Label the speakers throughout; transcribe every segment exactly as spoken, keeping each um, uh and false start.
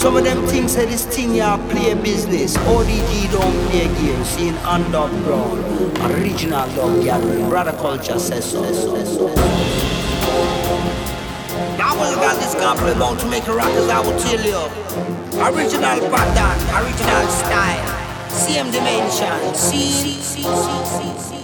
Speaker 1: Some of them things say this thing ya play business. O D G don't play games. Seeing underground, original dog gathering. Brother culture says so. I was got this company bound to make a rock, as I will tell you. Original pattern, original style, same dimension. See, see, see, see, see, see.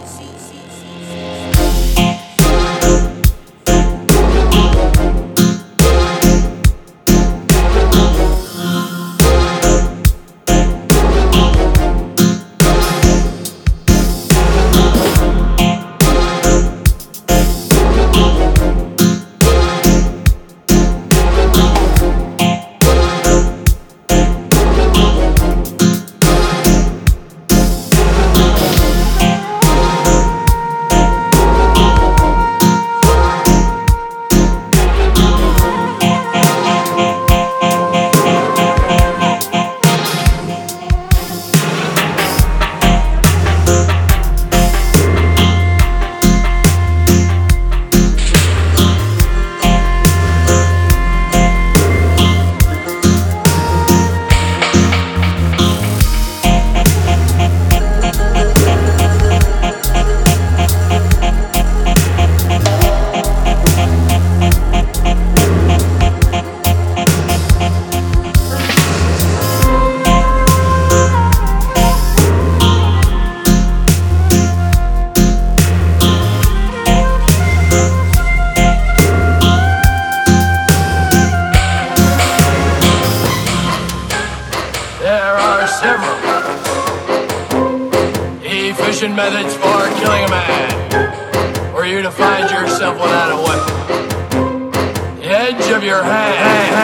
Speaker 2: Methods for killing a man, or you to find yourself without a weapon. The edge of your hand.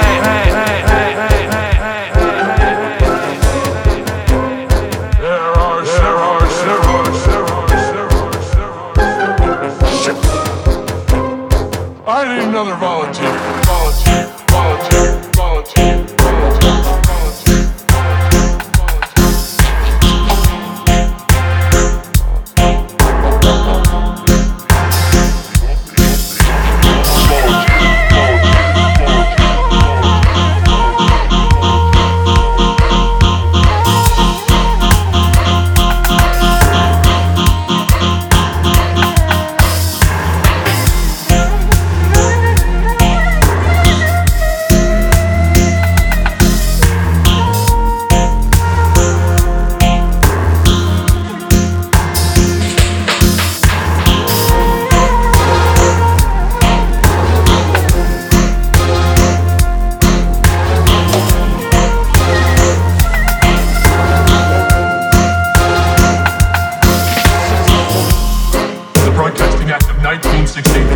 Speaker 2: There are several, several, several, several, several. I need another volunteer. Volunteer. Volunteer. Volunteer.
Speaker 3: nineteen sixty